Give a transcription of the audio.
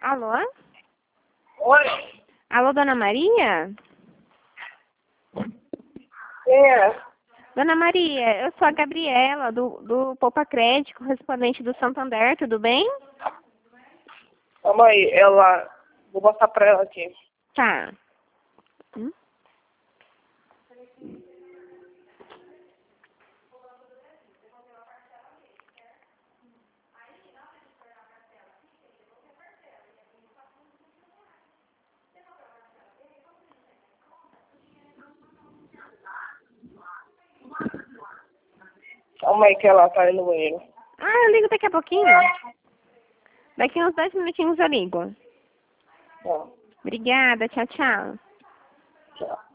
Alô? Oi, Alô, Dona Maria? quem é? Dona Maria, eu sou a Gabriela, do Poupa Crédito, correspondente do Santander, tudo bem? Calma aí, ela... Vou mostrar pra ela aqui. Tá. Calma aí que ela tá aí no banheiro. Ah, eu ligo daqui a pouquinho. Daqui uns 10 minutinhos eu ligo. Tá, Obrigada, tchau, tchau. tchau.